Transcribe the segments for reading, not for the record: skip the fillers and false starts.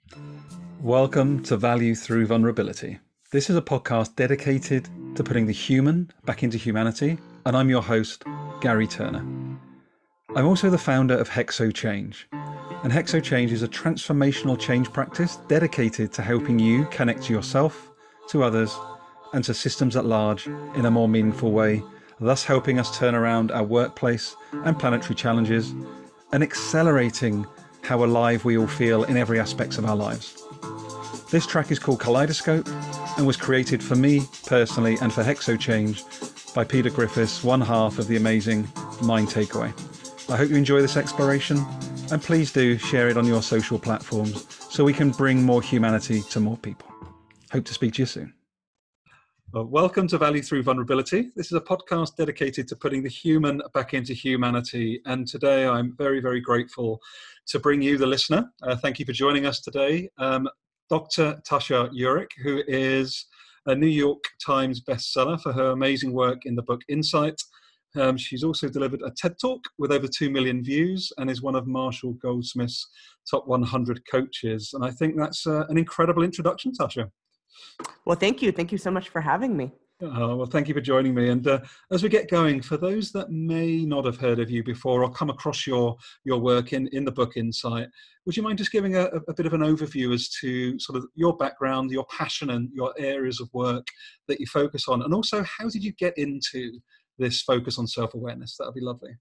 Welcome to Value Through Vulnerability. This is a podcast dedicated to putting the human back into humanity, and I'm your host, Gary Turner. I'm also the founder of Hexo Change, and Hexo Change is a transformational change practice dedicated to helping you connect to yourself, to others, and to systems at large in a more meaningful way, thus helping us turn around our workplace and planetary challenges and accelerating how alive we all feel in every aspect of our lives. This track is called Kaleidoscope and was created for me personally and for Hexo Change by Peter Griffiths, one half of the amazing Mind Takeaway. I hope you enjoy this exploration, and please do share it on your social platforms so we can bring more humanity to more people. Hope to speak to you soon. Welcome to Value Through Vulnerability. This is a podcast dedicated to putting the human back into humanity. And today I'm very, very grateful to bring you, the listener. Thank you for joining us today. Dr. Tasha Eurich, who is a New York Times bestseller for her amazing work in the book Insight. She's also delivered a TED Talk with over 2 million views and is one of Marshall Goldsmith's top 100 coaches. And I think that's an incredible introduction, Tasha. Well, thank you. Thank you so much for having me. Well, thank you for joining me. And as we get going, for those that may not have heard of you before or come across your work in the book Insight, would you mind just giving a bit of an overview as to sort of your background, your passion and your areas of work that you focus on? And also, how did you get into this focus on self-awareness? That would be lovely.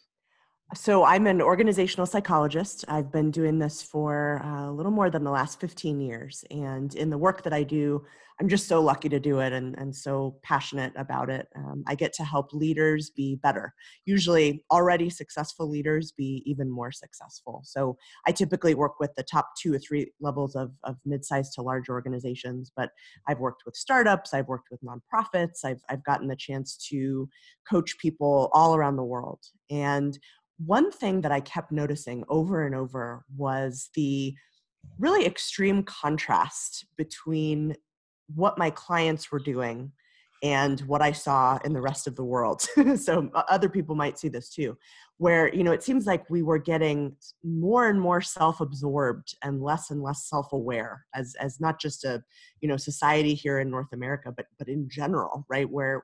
So I'm an organizational psychologist. I've been doing this for a little more than the last 15 years. And in the work that I do, I'm just so lucky to do it and so passionate about it. I get to help leaders be better. Usually already successful leaders be even more successful. So I typically work with the top 2 or 3 levels of mid-sized to large organizations, but I've worked with startups, I've worked with nonprofits, I've gotten the chance to coach people all around the world. And one thing that I kept noticing over and over was the really extreme contrast between what my clients were doing and what I saw in the rest of the world. So other people might see this too, where, it seems like we were getting more and more self-absorbed and less self-aware as not just a, society here in North America, but in general, right? Where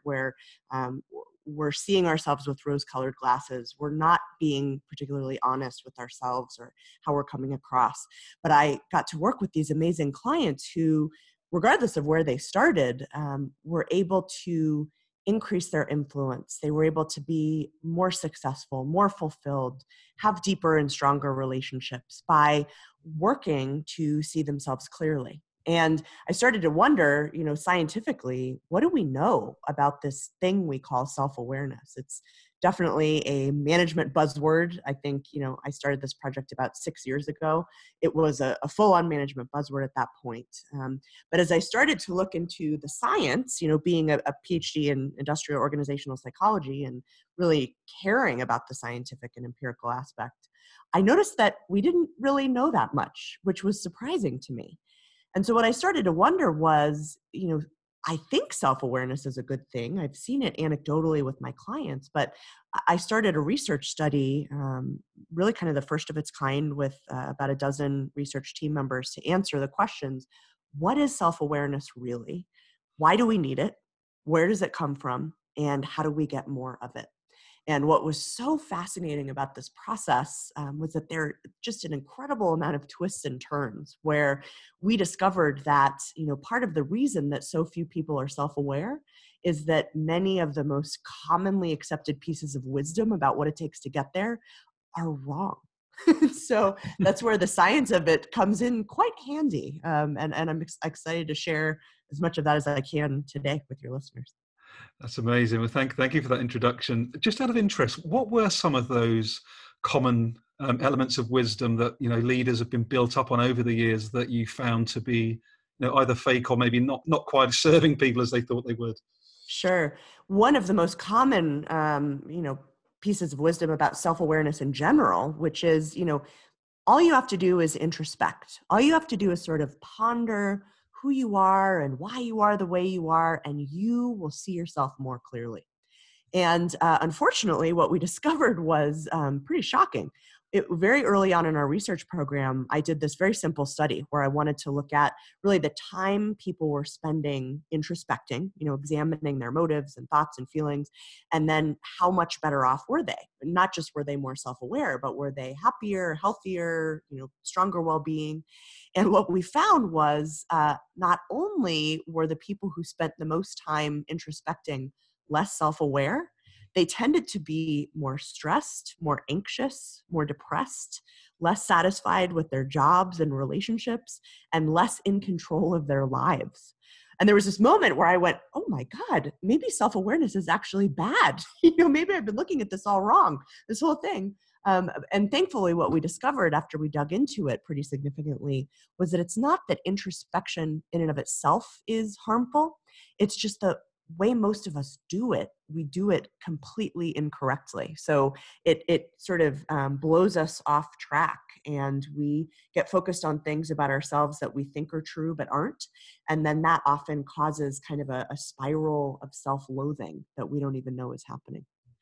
we're seeing ourselves with rose-colored glasses. We're not being particularly honest with ourselves or how we're coming across. But I got to work with these amazing clients who, regardless of where they started, were able to increase their influence. They were able to be more successful, more fulfilled, have deeper and stronger relationships by working to see themselves clearly. And I started to wonder, scientifically, what do we know about this thing we call self-awareness? It's definitely a management buzzword. I think, I started this project about 6 years ago. It was a full-on management buzzword at that point. But as I started to look into the science, being a PhD in industrial organizational psychology and really caring about the scientific and empirical aspect, I noticed that we didn't really know that much, which was surprising to me. And so what I started to wonder was, I think self-awareness is a good thing. I've seen it anecdotally with my clients, but I started a research study, really kind of the first of its kind, with about a dozen research team members to answer the questions: what is self-awareness really? Why do we need it? Where does it come from? And how do we get more of it? And what was so fascinating about this process was that there are just an incredible amount of twists and turns, where we discovered that, part of the reason that so few people are self-aware is that many of the most commonly accepted pieces of wisdom about what it takes to get there are wrong. So that's where the science of it comes in quite handy. And I'm excited to share as much of that as I can today with your listeners. That's amazing. Well, thank you for that introduction. Just out of interest, what were some of those common elements of wisdom that leaders have been built up on over the years that you found to be either fake or maybe not quite serving people as they thought they would? Sure. One of the most common pieces of wisdom about self-awareness in general, which is all you have to do is introspect. All you have to do is sort of ponder who you are and why you are the way you are, and you will see yourself more clearly. And unfortunately, what we discovered was pretty shocking, very early on in our research program, I did this very simple study where I wanted to look at really the time people were spending introspecting, examining their motives and thoughts and feelings, and then how much better off were they? Not just were they more self-aware, but were they happier, healthier, stronger well-being? And what we found was not only were the people who spent the most time introspecting less self-aware, they tended to be more stressed, more anxious, more depressed, less satisfied with their jobs and relationships, and less in control of their lives. And there was this moment where I went, oh my God, maybe self-awareness is actually bad. Maybe I've been looking at this all wrong, this whole thing. And thankfully, what we discovered after we dug into it pretty significantly was that it's not that introspection in and of itself is harmful. It's just the way most of us do it, we do it completely incorrectly. So it sort of blows us off track, and we get focused on things about ourselves that we think are true but aren't. And then that often causes kind of a spiral of self-loathing that we don't even know is happening.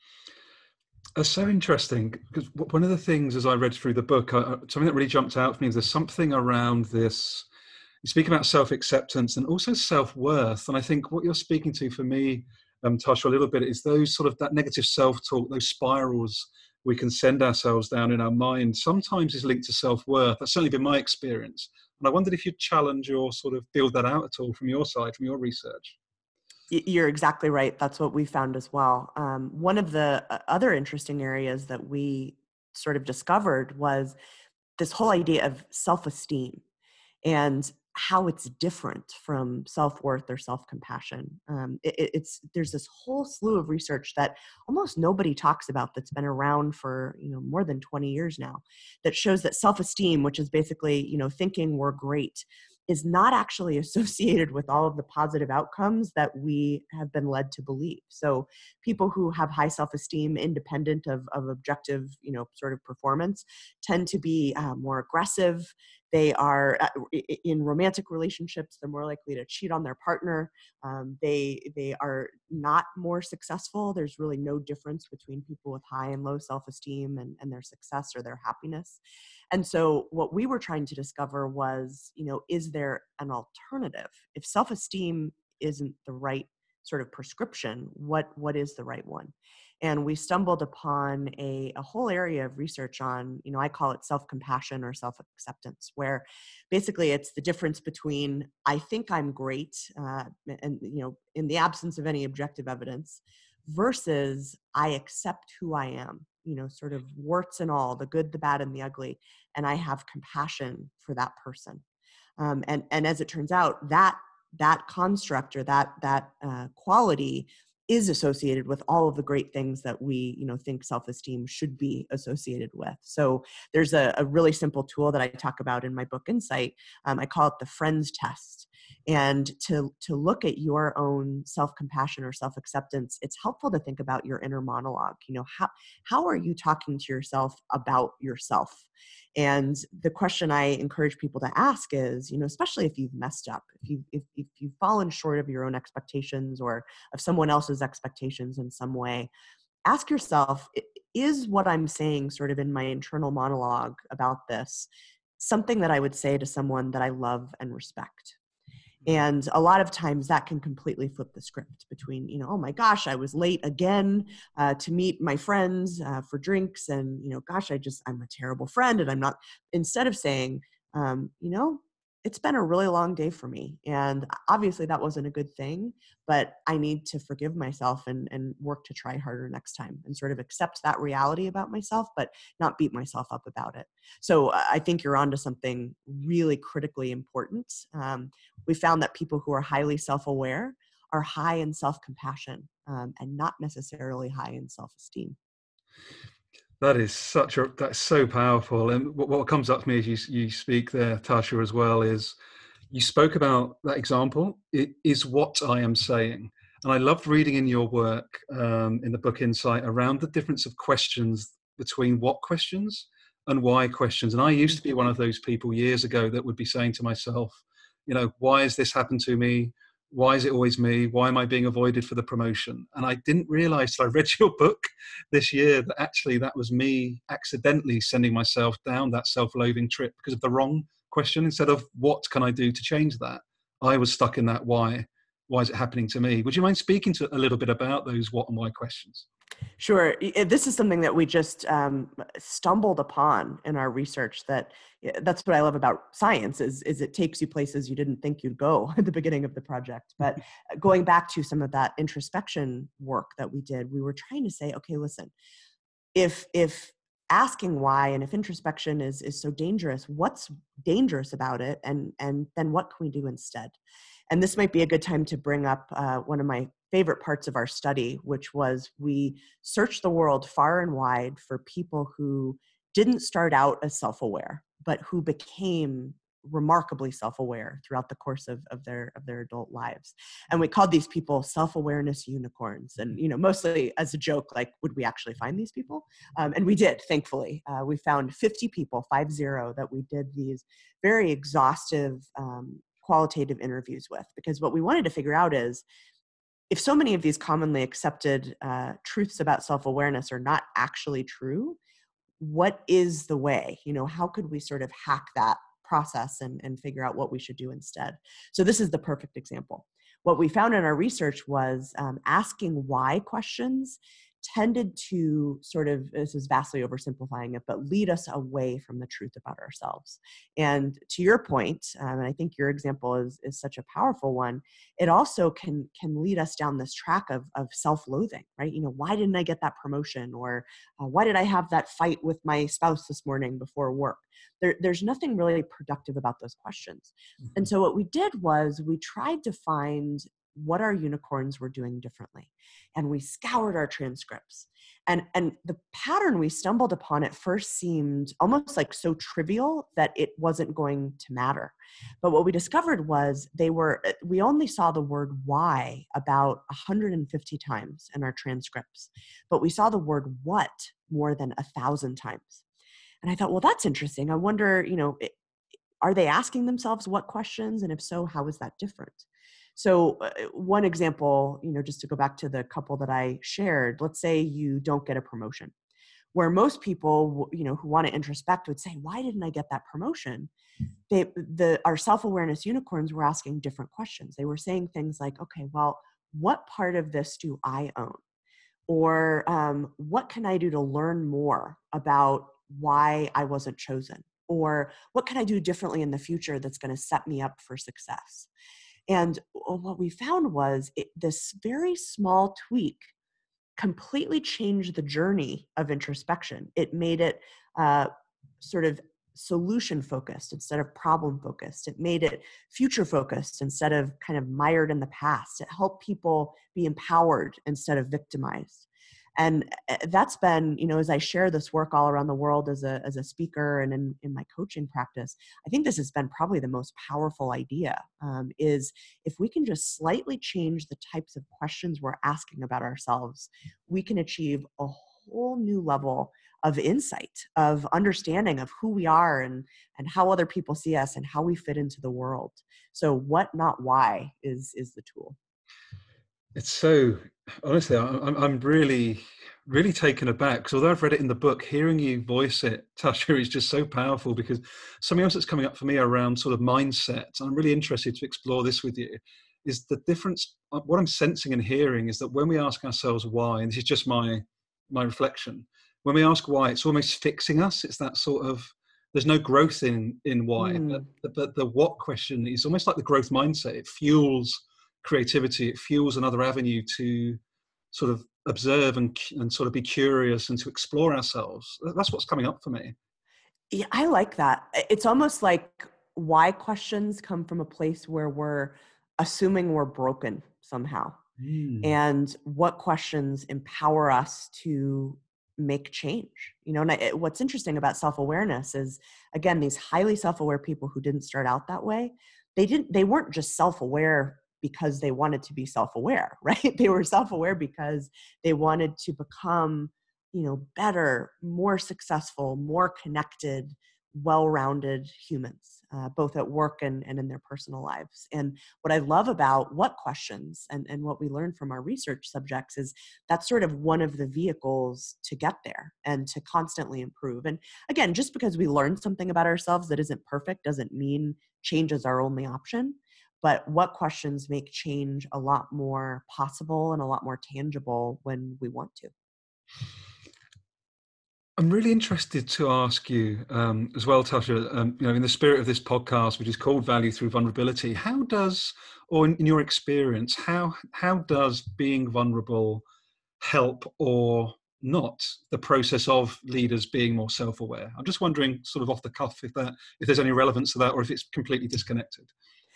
That's so interesting, because one of the things as I read through the book, something that really jumped out for me is there's something around this. You speak about self-acceptance and also self-worth. And I think what you're speaking to for me, Tasha, a little bit is those sort of that negative self-talk, those spirals we can send ourselves down in our mind sometimes is linked to self-worth. That's certainly been my experience. And I wondered if you'd challenge or sort of build that out at all from your side, from your research. You're exactly right. That's what we found as well. One of the other interesting areas that we sort of discovered was this whole idea of self-esteem and how it's different from self-worth or self-compassion. There's this whole slew of research that almost nobody talks about that's been around for more than 20 years now, that shows that self-esteem, which is basically thinking we're great, is not actually associated with all of the positive outcomes that we have been led to believe. So people who have high self-esteem, independent of objective, sort of performance, tend to be more aggressive. They are in romantic relationships, they're more likely to cheat on their partner. They are not more successful. There's really no difference between people with high and low self-esteem and their success or their happiness. And so what we were trying to discover was, is there an alternative? If self-esteem isn't the right sort of prescription, what is the right one? And we stumbled upon a whole area of research on, I call it self-compassion or self-acceptance, where basically it's the difference between I think I'm great, and in the absence of any objective evidence, versus I accept who I am, sort of warts and all, the good, the bad, and the ugly, and I have compassion for that person. And as it turns out, that construct or that quality is associated with all of the great things that we, think self-esteem should be associated with. So there's a really simple tool that I talk about in my book, Insight. I call it the Friends Test. And to look at your own self-compassion or self-acceptance, it's helpful to think about your inner monologue. How are you talking to yourself about yourself? And the question I encourage people to ask is, especially if you've messed up, if you've fallen short of your own expectations or of someone else's expectations in some way, ask yourself, is what I'm saying sort of in my internal monologue about this something that I would say to someone that I love and respect? And a lot of times that can completely flip the script between, oh my gosh, I was late again to meet my friends for drinks. And, gosh, I'm a terrible friend. And I'm not, instead of saying, it's been a really long day for me. And obviously that wasn't a good thing, but I need to forgive myself and work to try harder next time and sort of accept that reality about myself, but not beat myself up about it. So I think you're onto something really critically important. We found that people who are highly self-aware are high in self-compassion and not necessarily high in self-esteem. That's so powerful. And what comes up to me as you speak there, Tasha, as well, is you spoke about that example. It is what I am saying. And I loved reading in your work, in the book Insight, around the difference of questions between what questions and why questions. And I used to be one of those people years ago that would be saying to myself, why has this happened to me? why is it always me? Why am I being avoided for the promotion? And I didn't realize till I read your book this year that actually that was me accidentally sending myself down that self-loathing trip because of the wrong question. Instead of what can I do to change that, I was stuck in that why. Why is it happening to me? Would you mind speaking to a little bit about those what and why questions? Sure. This is something that we just stumbled upon in our research. That's what I love about science is it takes you places you didn't think you'd go at the beginning of the project. But going back to some of that introspection work that we did, we were trying to say, okay, listen, if asking why and if introspection is so dangerous, what's dangerous about it, and then what can we do instead? And this might be a good time to bring up one of my favorite parts of our study, which was we searched the world far and wide for people who didn't start out as self-aware, but who became remarkably self-aware throughout the course of their adult lives. And we called these people self-awareness unicorns. And, mostly as a joke, like, would we actually find these people? And we did, thankfully. We found 50 people, 50, that we did these very exhaustive qualitative interviews with, because what we wanted to figure out is, if so many of these commonly accepted truths about self-awareness are not actually true, what is the way? How could we sort of hack that process and figure out what we should do instead? So this is the perfect example. What we found in our research was asking why questions tended to sort of, this is vastly oversimplifying it, but lead us away from the truth about ourselves. And to your point, and I think your example is such a powerful one, it also can lead us down this track of self-loathing, right? Why didn't I get that promotion? Or why did I have that fight with my spouse this morning before work? There's nothing really productive about those questions. Mm-hmm. And so what we did was we tried to find what our unicorns were doing differently. And we scoured our transcripts. And the pattern we stumbled upon at first seemed almost like so trivial that it wasn't going to matter. But what we discovered was we only saw the word why about 150 times in our transcripts, but we saw the word what more than 1,000 times. And I thought, well, that's interesting. I wonder, are they asking themselves what questions? And if so, how is that different? So one example, just to go back to the couple that I shared, let's say you don't get a promotion, where most people, who want to introspect would say, why didn't I get that promotion? Our self-awareness unicorns were asking different questions. They were saying things like, okay, well, what part of this do I own? Or what can I do to learn more about why I wasn't chosen? Or what can I do differently in the future that's going to set me up for success? And what we found was this very small tweak completely changed the journey of introspection. It made it sort of solution focused instead of problem focused. It made it future focused instead of kind of mired in the past. It helped people be empowered instead of victimized. And that's been, as I share this work all around the world as a speaker and in my coaching practice, I think this has been probably the most powerful idea, is if we can just slightly change the types of questions we're asking about ourselves, we can achieve a whole new level of insight, of understanding of who we are and how other people see us and how we fit into the world. So what, not why, is the tool. It's so, honestly, I'm really, really taken aback, because although I've read it in the book, hearing you voice it, Tasha, is just so powerful, because something else that's coming up for me around sort of mindset, and I'm really interested to explore this with you, is the difference. What I'm sensing and hearing is that when we ask ourselves why, and this is just my reflection, when we ask why, it's almost fixing us. It's that sort of, there's no growth in why, but the what question is almost like the growth mindset. It fuels creativity. It fuels another avenue to sort of observe and sort of be curious and to explore ourselves. That's what's coming up for me. Yeah, I like that. It's almost like why questions come from a place where we're assuming we're broken somehow. And what questions empower us to make change. And what's interesting about self-awareness is, again, these highly self-aware people who didn't start out that way, they weren't just self-aware because they wanted to be self-aware, right? They were self-aware because they wanted to become, better, more successful, more connected, well-rounded humans, both at work and in their personal lives. And what I love about What Questions and what we learn from our research subjects is that's sort of one of the vehicles to get there and to constantly improve. And again, just because we learn something about ourselves that isn't perfect doesn't mean change is our only option. But What Questions make change a lot more possible and a lot more tangible when we want to. I'm really interested to ask you as well, Tasha, in the spirit of this podcast, which is called Value Through Vulnerability, how does, or in your experience, how does being vulnerable help or not the process of leaders being more self-aware? I'm just wondering, sort of off the cuff, if there's any relevance to that, or if it's completely disconnected.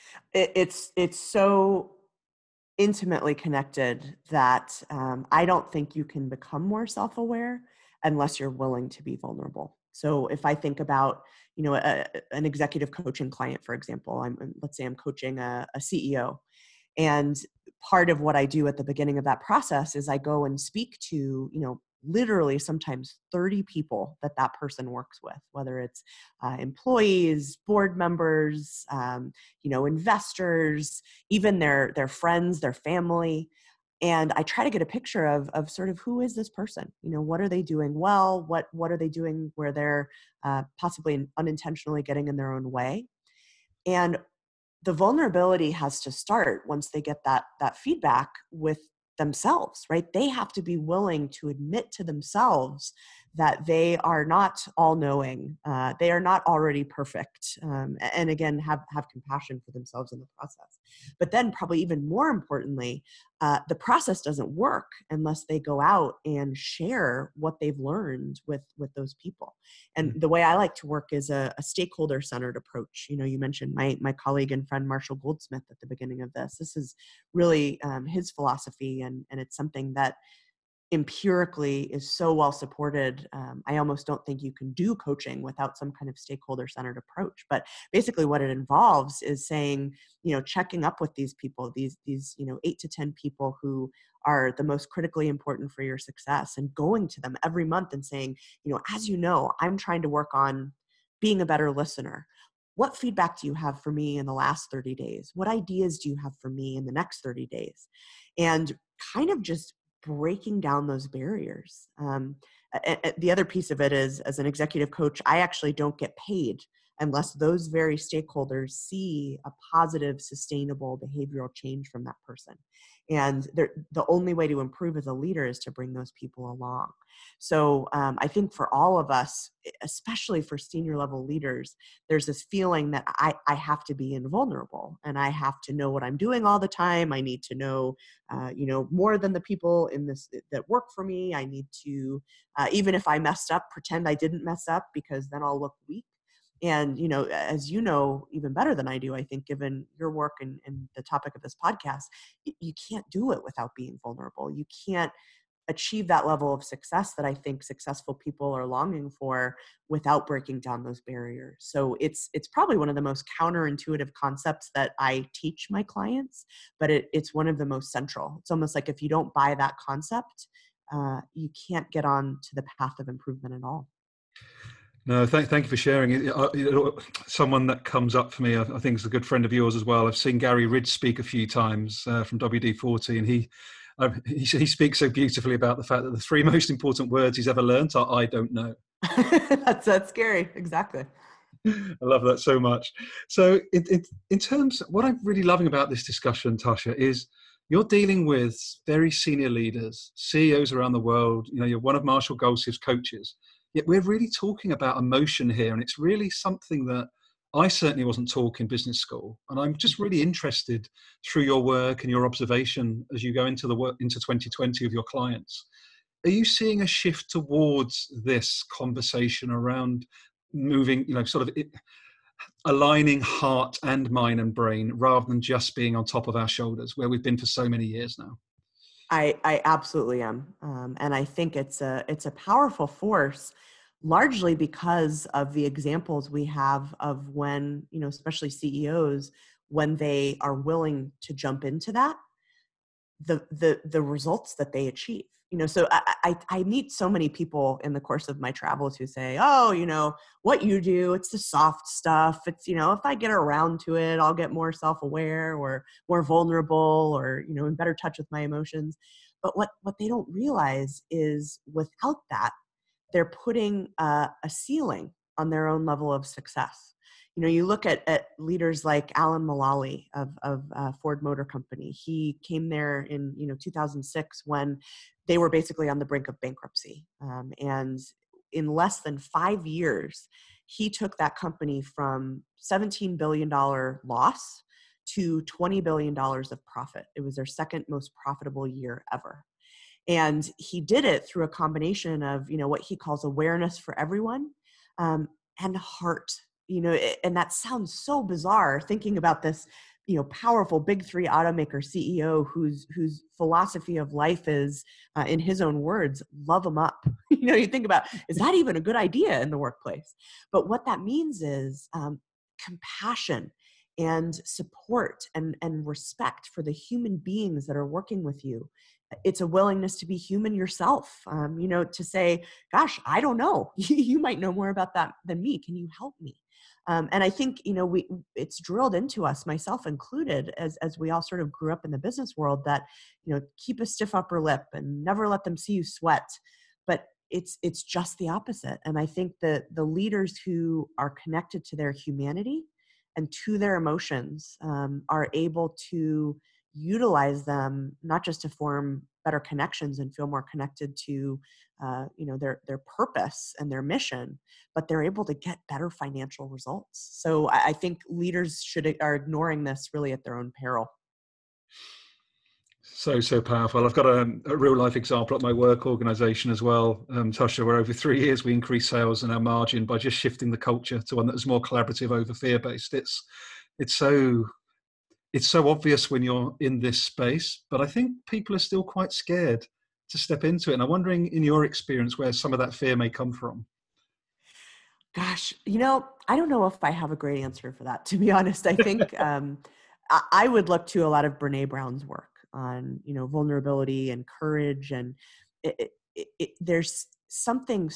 It's so intimately connected that I don't think you can become more self-aware unless you're willing to be vulnerable. So if I think about, an executive coaching client, for example, let's say I'm coaching a CEO, and part of what I do at the beginning of that process is I go and speak to, literally sometimes 30 people that person works with, whether it's employees, board members, investors, even their friends, their family. And I try to get a picture of sort of who is this person? What are they doing well? What are they doing where they're possibly unintentionally getting in their own way? And the vulnerability has to start once they get that feedback with themselves, right? They have to be willing to admit to themselves that they are not all knowing, they are not already perfect, and again have compassion for themselves in the process. But then probably even more importantly, the process doesn't work unless they go out and share what they've learned with those people. And the way I like to work is a stakeholder centered approach. You mentioned my colleague and friend Marshall Goldsmith at the beginning of this. This is really his philosophy, and it's something that empirically is so well supported. I almost don't think you can do coaching without some kind of stakeholder centered approach. But basically what it involves is saying, checking up with these people, these 8 to 10 people who are the most critically important for your success, and going to them every month and saying, as I'm trying to work on being a better listener. What feedback do you have for me in the last 30 days? What ideas do you have for me in the next 30 days? And kind of just breaking down those barriers. The other piece of it is, as an executive coach, I actually don't get paid unless those very stakeholders see a positive, sustainable behavioral change from that person. And the only way to improve as a leader is to bring those people along. So I think for all of us, especially for senior level leaders, there's this feeling that I have to be invulnerable and I have to know what I'm doing all the time. I need to know, more than the people in this that work for me. I need to, even if I messed up, pretend I didn't mess up, because then I'll look weak. And, as even better than I do, I think, given your work and the topic of this podcast, you can't do it without being vulnerable. You can't achieve that level of success that I think successful people are longing for without breaking down those barriers. So it's probably one of the most counterintuitive concepts that I teach my clients, but it's one of the most central. It's almost like if you don't buy that concept, you can't get on to the path of improvement at all. No, thank you for sharing. Someone that comes up for me, I think, is a good friend of yours as well. I've seen Gary Ridge speak a few times from WD-40, and he speaks so beautifully about the fact that the 3 most important words he's ever learned are "I don't know." That's scary. Exactly. I love that so much. So, in terms, what I'm really loving about this discussion, Tasha, is you're dealing with very senior leaders, CEOs around the world. You're one of Marshall Goldsmith's coaches. Yet we're really talking about emotion here, and it's really something that I certainly wasn't taught in business school. And I'm just really interested through your work and your observation as you go into the work into 2020 with your clients. Are you seeing a shift towards this conversation around moving, aligning heart and mind and brain rather than just being on top of our shoulders, where we've been for so many years now? I absolutely am. And I think it's a powerful force, largely because of the examples we have of when, especially CEOs, when they are willing to jump into that, the results that they achieve. So I meet so many people in the course of my travels who say, oh, what you do, it's the soft stuff. It's, if I get around to it, I'll get more self-aware or more vulnerable or, in better touch with my emotions. But what they don't realize is without that, they're putting a ceiling on their own level of success. You look at leaders like Alan Mulally of Ford Motor Company. He came there in 2006 when they were basically on the brink of bankruptcy, and in less than 5 years, he took that company from $17 billion loss to $20 billion of profit. It was their second most profitable year ever. And he did it through a combination of, what he calls awareness for everyone, and heart. And that sounds so bizarre thinking about this, powerful big three automaker CEO whose philosophy of life is, in his own words, love them up. You think about, is that even a good idea in the workplace? But what that means is compassion and support and respect for the human beings that are working with you. It's a willingness to be human yourself, to say, gosh, I don't know. You might know more about that than me. Can you help me? And I think, it's drilled into us, myself included, as we all sort of grew up in the business world that, keep a stiff upper lip and never let them see you sweat. But it's just the opposite. And I think that the leaders who are connected to their humanity and to their emotions are able to utilize them not just to form better connections and feel more connected to their purpose and their mission, but they're able to get better financial results. So I think leaders are ignoring this really at their own peril. So powerful. I've got a real life example at my work organization as well, Tasha, where over 3 years we increased sales and our margin by just shifting the culture to one that was more collaborative over fear-based. It's so obvious when you're in this space, but I think people are still quite scared to step into it. And I'm wondering, in your experience, where some of that fear may come from. Gosh, I don't know if I have a great answer for that, to be honest. I think I would look to a lot of Brene Brown's work on, vulnerability and courage. And there's something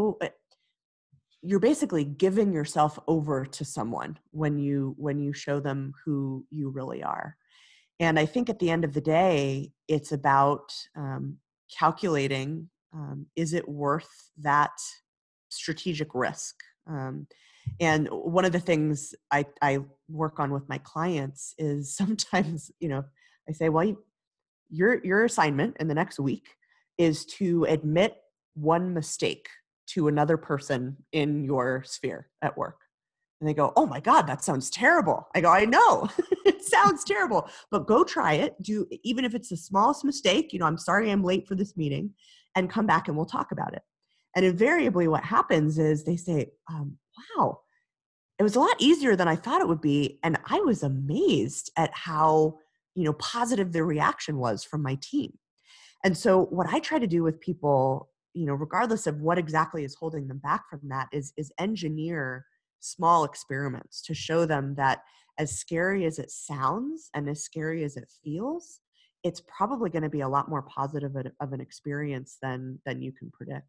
you're basically giving yourself over to someone when you show them who you really are. And I think at the end of the day, it's about calculating, is it worth that strategic risk? And one of the things I work on with my clients is sometimes, I say, well, your assignment in the next week is to admit one mistake to another person in your sphere at work. And they go, oh my God, that sounds terrible. I go, I know, it sounds terrible, but go try it. Even if it's the smallest mistake, I'm sorry I'm late for this meeting, and come back and we'll talk about it. And invariably what happens is they say, wow, it was a lot easier than I thought it would be. And I was amazed at how, positive the reaction was from my team. And so what I try to do with people, regardless of what exactly is holding them back from that, is engineer small experiments to show them that as scary as it sounds and as scary as it feels, it's probably going to be a lot more positive of an experience than you can predict.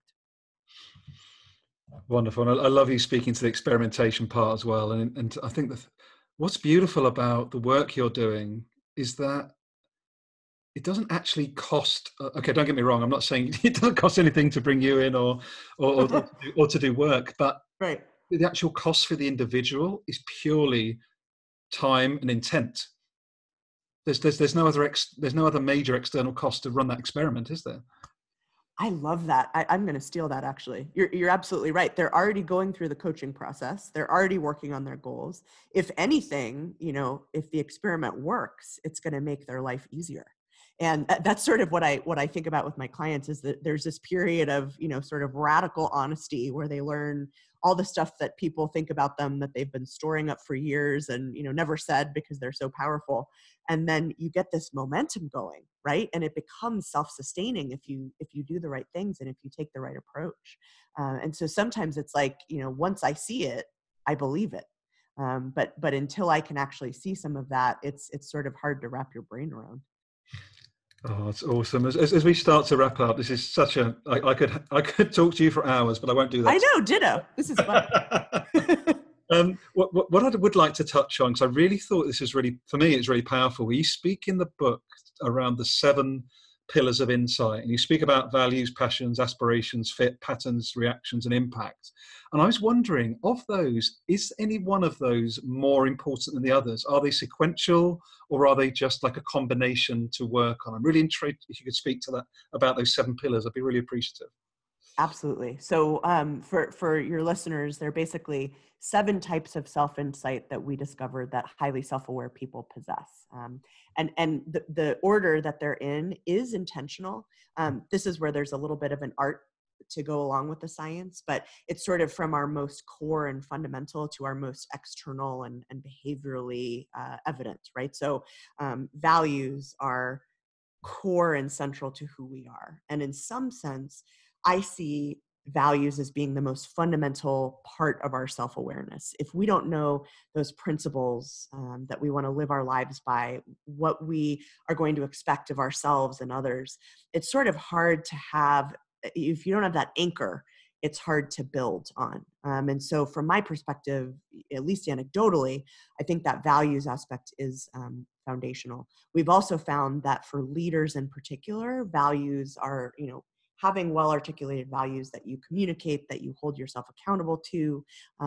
Wonderful. And I love you speaking to the experimentation part as well. And I think that what's beautiful about the work you're doing is that it doesn't actually cost. Okay, don't get me wrong. I'm not saying it doesn't cost anything to bring you in or to do work, but right. The actual cost for the individual is purely time and intent. There's no other major external cost to run that experiment, is there? I love that. I'm going to steal that, actually. You're absolutely right. They're already going through the coaching process. They're already working on their goals. If anything, if the experiment works, it's going to make their life easier. And that's sort of what I think about with my clients, is that there's this period of, sort of radical honesty where they learn all the stuff that people think about them that they've been storing up for years and, never said because they're so powerful. And then you get this momentum going, right? And it becomes self-sustaining if you do the right things and if you take the right approach. And so sometimes it's like, once I see it, I believe it. But until I can actually see some of that, it's sort of hard to wrap your brain around. Oh, it's awesome. As we start to wrap up, this is such a, I could talk to you for hours, but I won't do I that. know, ditto. This is fun. What I would like to touch on, because I really thought this is really, for me, it's really powerful. You speak in the book around the 7 pillars of insight, and you speak about values, passions, aspirations, fit, patterns, reactions, and impact. And I was wondering, of those, is any one of those more important than the others? Are they sequential, or are they just like a combination to work on? I'm really intrigued if you could speak to that about those 7 pillars. I'd be really appreciative. Absolutely. So for your listeners, there are basically 7 types of self-insight that we discovered that highly self-aware people possess. And the order that they're in is intentional. This is where there's a little bit of an art to go along with the science, but it's sort of from our most core and fundamental to our most external and behaviorally evident, right? So values are core and central to who we are. And in some sense, I see values as being the most fundamental part of our self-awareness. If we don't know those principles that we want to live our lives by, what we are going to expect of ourselves and others, it's sort of hard to have, if you don't have that anchor, it's hard to build on. And so from my perspective, at least anecdotally, I think that values aspect is foundational. We've also found that for leaders in particular, values are, having well-articulated values that you communicate, that you hold yourself accountable to,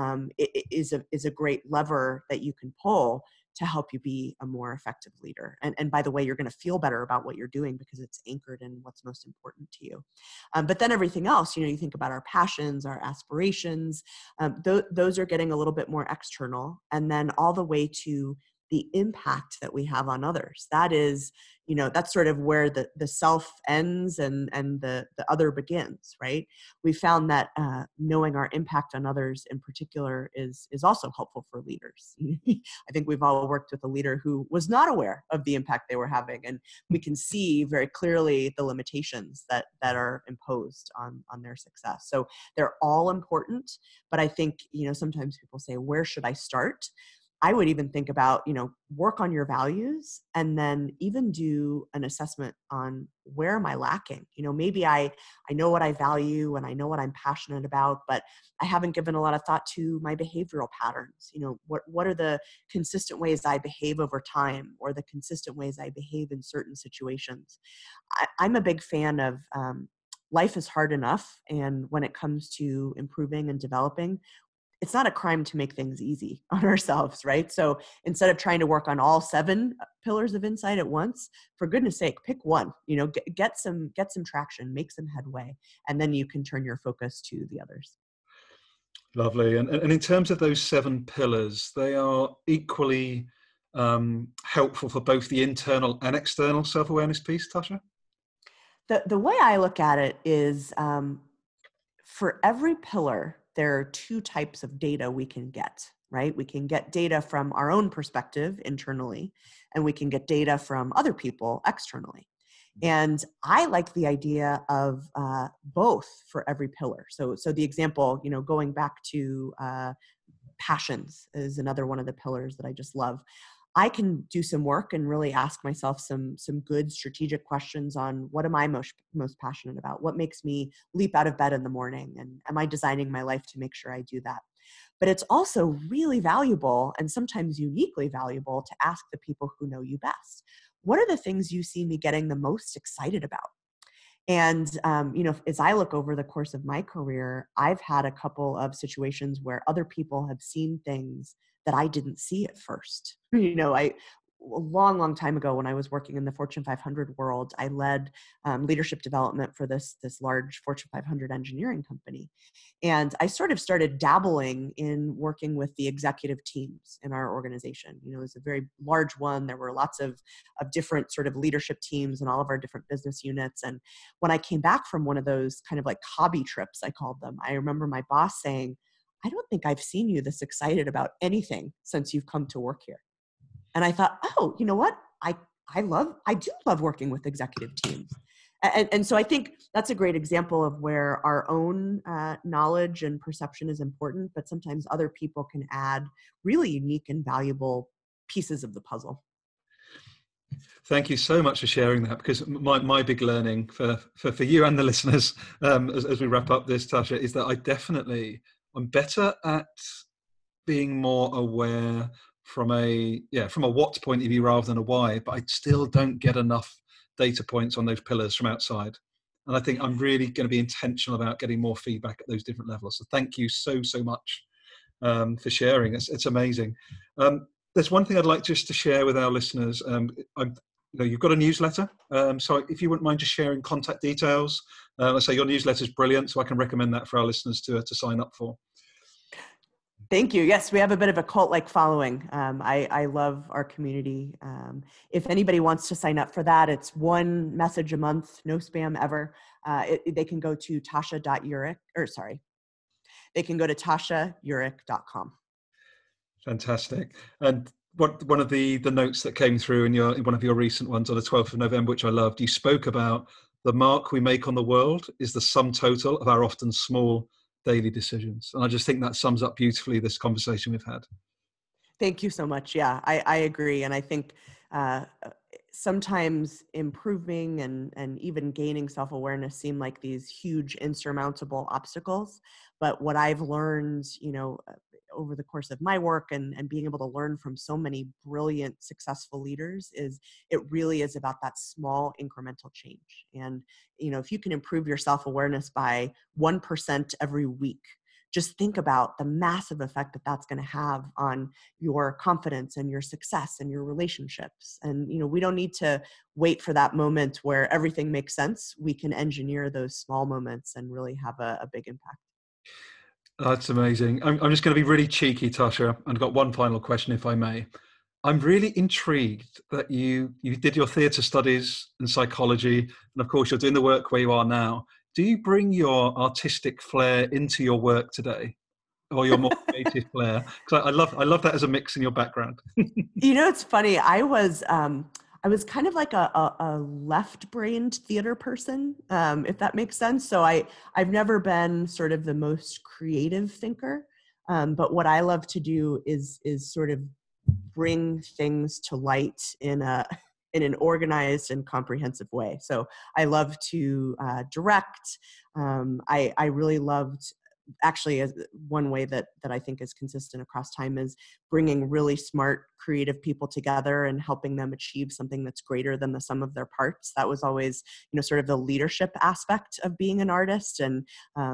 is a great lever that you can pull to help you be a more effective leader. And by the way, you're going to feel better about what you're doing because it's anchored in what's most important to you. But then everything else, you think about our passions, our aspirations, those are getting a little bit more external. And then all the way to the impact that we have on others. That is, that's sort of where the self ends and the other begins, right? We found that knowing our impact on others in particular is also helpful for leaders. I think we've all worked with a leader who was not aware of the impact they were having, and we can see very clearly the limitations that are imposed on their success. So they're all important, but I think, sometimes people say, where should I start? I would even think about, work on your values and then even do an assessment on where am I lacking? Maybe I know what I value and I know what I'm passionate about, but I haven't given a lot of thought to my behavioral patterns. What are the consistent ways I behave over time, or the consistent ways I behave in certain situations? I'm a big fan of, life is hard enough. And when it comes to improving and developing, it's not a crime to make things easy on ourselves, right? So instead of trying to work on all 7 pillars of insight at once, for goodness sake, pick one, get some traction, make some headway, and then you can turn your focus to the others. Lovely. And in terms of those 7 pillars, they are equally helpful for both the internal and external self-awareness piece, Tasha? The way I look at it is, for every pillar, there are 2 types of data we can get, right? We can get data from our own perspective internally, and we can get data from other people externally. And I like the idea of both for every pillar. So the example, going back to passions is another one of the pillars that I just love. I can do some work and really ask myself some good strategic questions on what am I most passionate about? What makes me leap out of bed in the morning? And am I designing my life to make sure I do that? But it's also really valuable, and sometimes uniquely valuable, to ask the people who know you best. What are the things you see me getting the most excited about? And, as I look over the course of my career, I've had a couple of situations where other people have seen things that I didn't see at first. A long time ago, when I was working in the Fortune 500 world, I led leadership development for this large Fortune 500 engineering company. And I sort of started dabbling in working with the executive teams in our organization. It was a very large one. There were lots of different sort of leadership teams in all of our different business units. And when I came back from one of those kind of like hobby trips, I called them, I remember my boss saying, "I don't think I've seen you this excited about anything since you've come to work here." And I thought, oh, you know what? I do love working with executive teams. And so I think that's a great example of where our own knowledge and perception is important, but sometimes other people can add really unique and valuable pieces of the puzzle. Thank you so much for sharing that, because my big learning for you and the listeners, as we wrap up this, Tasha, is that I'm better at being more aware from a what point of view rather than a why, but I still don't get enough data points on those pillars from outside. And I think I'm really going to be intentional about getting more feedback at those different levels. So thank you so much for sharing. It's amazing. There's one thing I'd like just to share with our listeners. You've got a newsletter, so if you wouldn't mind just sharing contact details. Let's say your newsletter is brilliant, so I can recommend that for our listeners to sign up for. Thank you. Yes, we have a bit of a cult-like following. I love our community. If anybody wants to sign up for that, it's one message a month, no spam ever. They can go to they can go to tashaurich.com. Fantastic. And one of the notes that came through in one of your recent ones on the 12th of November, which I loved, you spoke about the mark we make on the world is the sum total of our often small daily decisions. And I just think that sums up beautifully this conversation we've had. Thank you so much. Yeah, I agree. And I think sometimes improving and even gaining self-awareness seem like these huge insurmountable obstacles. But what I've learned, over the course of my work and being able to learn from so many brilliant, successful leaders is it really is about that small incremental change. And, if you can improve your self-awareness by 1% every week, just think about the massive effect that that's going to have on your confidence and your success and your relationships. And, we don't need to wait for that moment where everything makes sense. We can engineer those small moments and really have a big impact. That's amazing. I'm just going to be really cheeky, Tasha, and I've got one final question, if I may. I'm really intrigued that you did your theatre studies and psychology, and of course you're doing the work where you are now. Do you bring your artistic flair into your work today, or your more creative flair? Because I love that as a mix in your background. It's funny. I was kind of like a left-brained theater person, if that makes sense. So I've never been sort of the most creative thinker, but what I love to do is sort of bring things to light in an organized and comprehensive way. So I love to direct. I really loved, actually, as one way that I think is consistent across time is bringing really smart, creative people together and helping them achieve something that's greater than the sum of their parts. That was always, sort of the leadership aspect of being an artist, and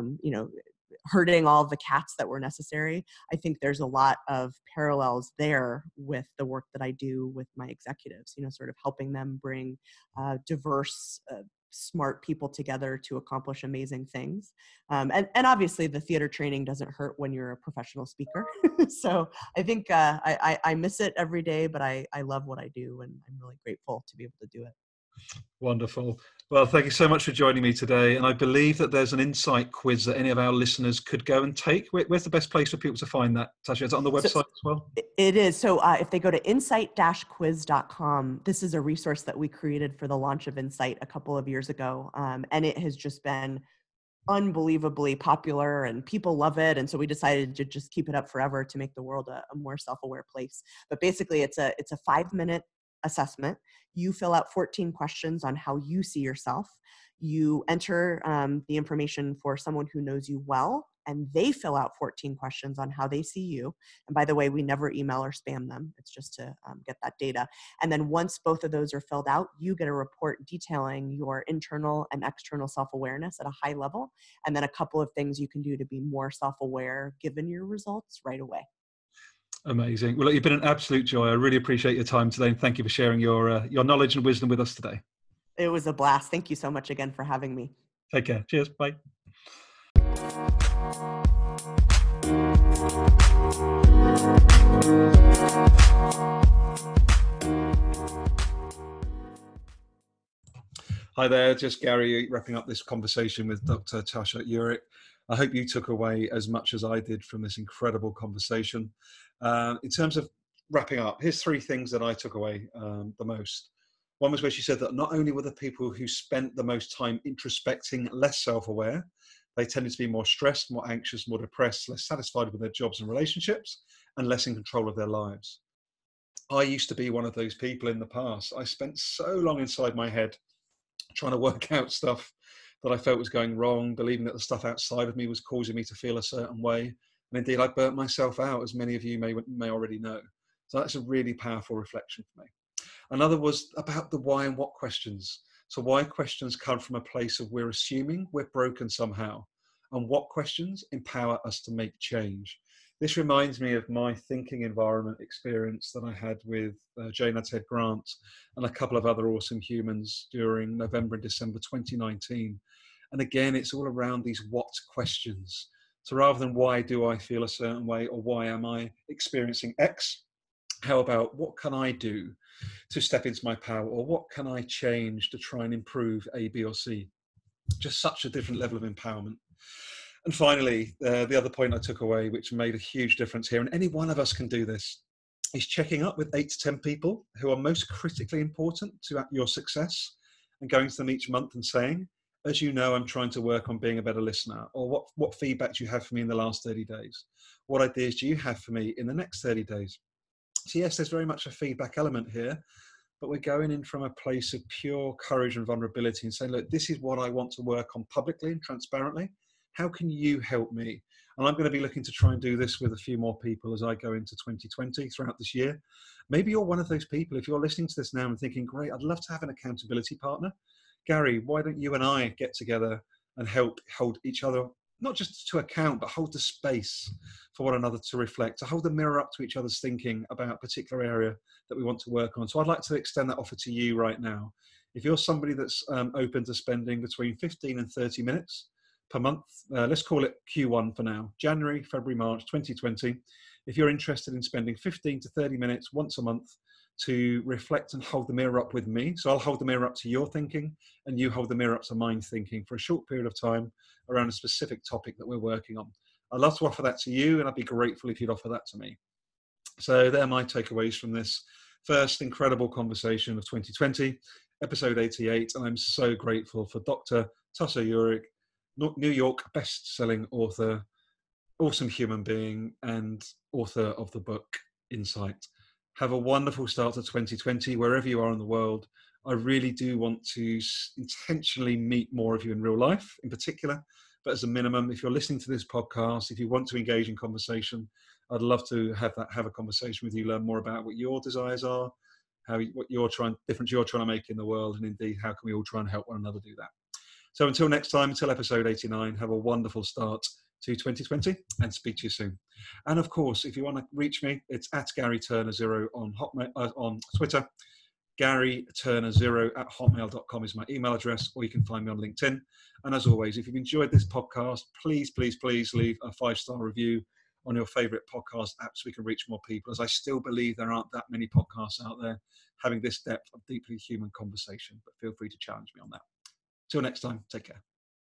herding all the cats that were necessary. I think there's a lot of parallels there with the work that I do with my executives, sort of helping them bring diverse, smart people together to accomplish amazing things. And obviously the theater training doesn't hurt when you're a professional speaker. So I think I miss it every day, but I love what I do, and I'm really grateful to be able to do it. Wonderful. Well, thank you so much for joining me today. And I believe that there's an insight quiz that any of our listeners could go and take. Where's the best place for people to find that, Tasha? Is it on the website as well? It is. So if they go to insight-quiz.com, this is a resource that we created for the launch of Insight a couple of years ago. And it has just been unbelievably popular and people love it. And so we decided to just keep it up forever to make the world a more self-aware place. But basically it's a 5-minute assessment. You fill out 14 questions on how you see yourself. You enter the information for someone who knows you well, and they fill out 14 questions on how they see you. And by the way, we never email or spam them. It's just to get that data. And then once both of those are filled out, you get a report detailing your internal and external self-awareness at a high level, and then a couple of things you can do to be more self-aware given your results right away. Amazing. Well, look, you've been an absolute joy. I really appreciate your time today, and thank you for sharing your knowledge and wisdom with us today. It was a blast. Thank you so much again for having me. Take care. Cheers. Bye. Hi there, just Gary wrapping up this conversation with Dr. Tasha Eurich. I hope you took away as much as I did from this incredible conversation. In terms of wrapping up, here's 3 things that I took away the most. One was where she said that not only were the people who spent the most time introspecting less self-aware, they tended to be more stressed, more anxious, more depressed, less satisfied with their jobs and relationships, and less in control of their lives. I used to be one of those people in the past. I spent so long inside my head trying to work out stuff that I felt was going wrong, believing that the stuff outside of me was causing me to feel a certain way. And indeed, I burnt myself out, as many of you may already know. So that's a really powerful reflection for me. Another was about the why and what questions. So why questions come from a place of we're assuming we're broken somehow, and what questions empower us to make change. This reminds me of my thinking environment experience that I had with Jane Ted Grant and a couple of other awesome humans during November and December 2019. And again, it's all around these what questions. So rather than why do I feel a certain way or why am I experiencing X, how about what can I do to step into my power, or what can I change to try and improve A, B, or C? Just such a different level of empowerment. And finally, the other point I took away, which made a huge difference here, and any one of us can do this, is checking up with 8 to 10 people who are most critically important to your success, and going to them each month and saying, as you know, I'm trying to work on being a better listener, or what feedback do you have for me in the last 30 days? What ideas do you have for me in the next 30 days? So yes, there's very much a feedback element here, but we're going in from a place of pure courage and vulnerability and saying, look, this is what I want to work on publicly and transparently. How can you help me? And I'm going to be looking to try and do this with a few more people as I go into 2020 throughout this year. Maybe you're one of those people. If you're listening to this now and thinking, great, I'd love to have an accountability partner. Gary, why don't you and I get together and help hold each other, not just to account, but hold the space for one another to reflect, to hold the mirror up to each other's thinking about a particular area that we want to work on. So I'd like to extend that offer to you right now. If you're somebody that's open to spending between 15 and 30 minutes per month, let's call it Q1 for now, January, February, March 2020. If you're interested in spending 15 to 30 minutes once a month to reflect and hold the mirror up with me, so I'll hold the mirror up to your thinking and you hold the mirror up to mine thinking for a short period of time around a specific topic that we're working on. I'd love to offer that to you, and I'd be grateful if you'd offer that to me. So they're my takeaways from this first incredible conversation of 2020, episode 88, and I'm so grateful for Dr. Tasso Uhrig, New York best-selling author, awesome human being, and author of the book Insight. Have a wonderful start to 2020, wherever you are in the world. I really do want to intentionally meet more of you in real life, in particular. But as a minimum, if you're listening to this podcast, if you want to engage in conversation, I'd love to have a conversation with you, learn more about what your desires are, what difference you're trying to make in the world, and indeed, how can we all try and help one another do that. So until next time, until episode 89, have a wonderful start to 2020 and speak to you soon. And of course, if you want to reach me, it's at Gary Turner 0 on Twitter. Gary Turner 0 at hotmail.com is my email address, or you can find me on LinkedIn. And as always, if you've enjoyed this podcast, please leave a 5-star review on your favorite podcast app so we can reach more people, as I still believe there aren't that many podcasts out there having this depth of deeply human conversation. But feel free to challenge me on that. Till next time, take care.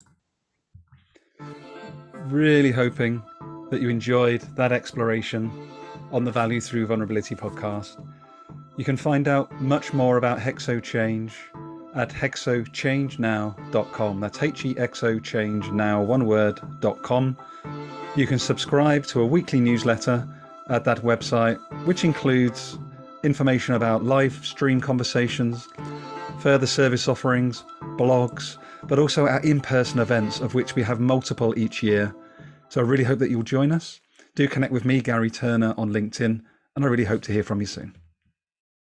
Really hoping that you enjoyed that exploration on the Value Through Vulnerability podcast. You can find out much more about Hexo Change at hexochange.now.com. That's HEXOChange.now, one word.com. You can subscribe to a weekly newsletter at that website, which includes information about live stream conversations, further service offerings, blogs, but also our in-person events, of which we have multiple each year. So I really hope that you'll join us. Do connect with me, Gary Turner, on LinkedIn, and I really hope to hear from you soon.